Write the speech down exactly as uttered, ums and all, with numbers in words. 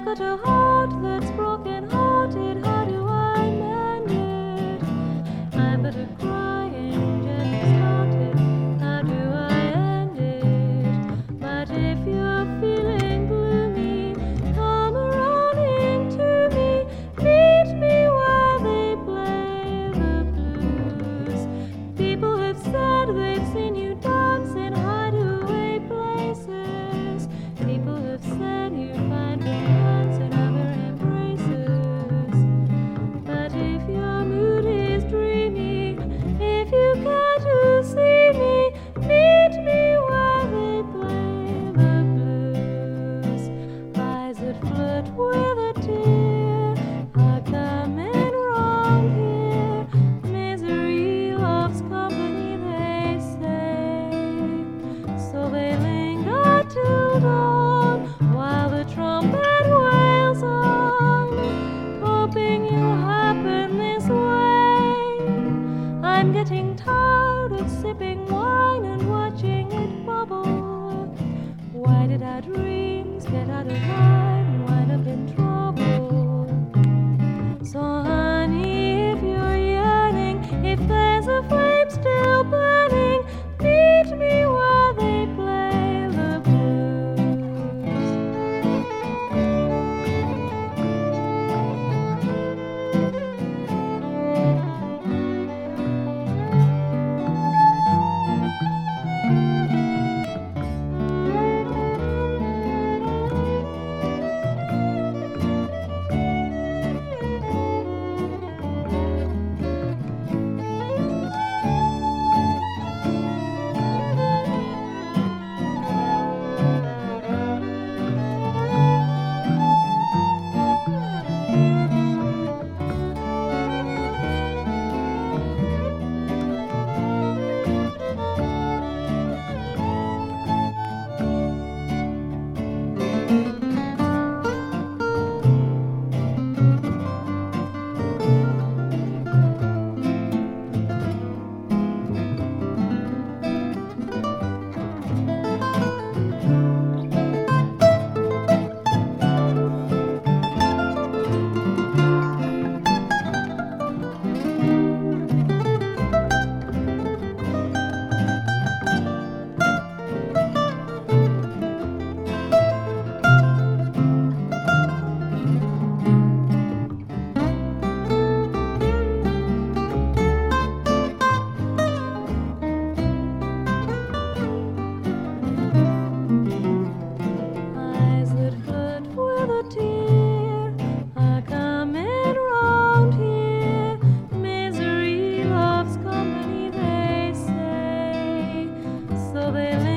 but a heart that's broken-hearted. How do I mend it? I'm but a crying, gently-started. How do I end it? But if you're feeling gloomy, come running to me. Meet me where they play the blues. People have said they've seen you dance in hideaway places. People have said you find romance in other embraces. But if your mood is dreamy, if you care to see me, meet me where they play the blues. Eyes that flirt with a tear are coming round here. Misery loves company, they say. So they linger till dawn while the trumpet wails on, hoping you'll happen this way. I'm getting tired of sipping wine and watching it bubble. Why did our dreams get out of line and wind up in trouble? So honey, if you're yearning, if there's a flame still burning, meet me where they play the blues. Eyes that flirt with a tear are coming round here. Misery loves company, they say. So they